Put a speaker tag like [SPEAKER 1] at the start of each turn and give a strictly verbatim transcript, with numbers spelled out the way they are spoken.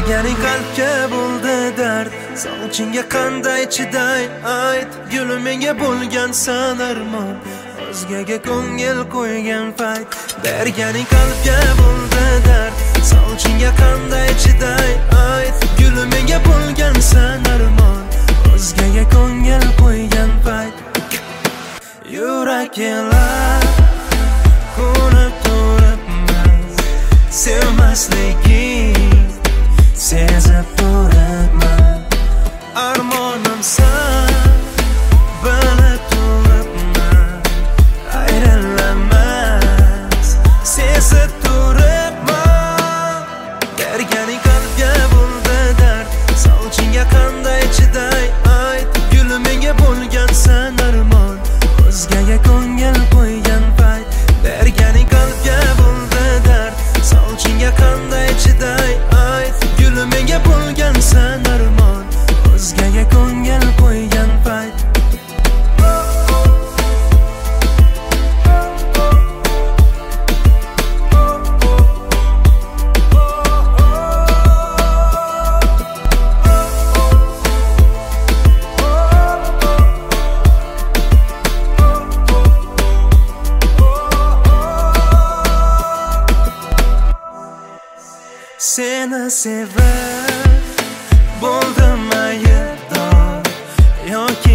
[SPEAKER 1] Berganing qalbga bo'ldi dard, sog'inchingga qanday chiday ayt. Gulim menga bo'lgansan armon, o'zgaga ko'ngil qo'ygan payt. Berganing qalbga bo'ldi dard, sog'inchingga qanday chiday ayt. Gulim menga bo'lgansan armon, o'zgaga ko'ngil qo'ygan payt. Yurak elar ko'rib turibman sevmasliging, sezib turibman armonimsan, bilib turibman ayrilamas, sezib turibman. Berganing qalbga bo'ldi dard, sog'inchingga qanday chiday ayt. Gulim menga bo'lgansan armon, o'zgaga ko'ngil qo'ygan payt. Berganing qalbga bo'ldi dard, sog'inchingga qanday chiday ayt. Gulim menga bo'lgansan armon, o'zgaga ko'ngil qo'ygan payt. Seni sevib bo'ldim aybdor yoki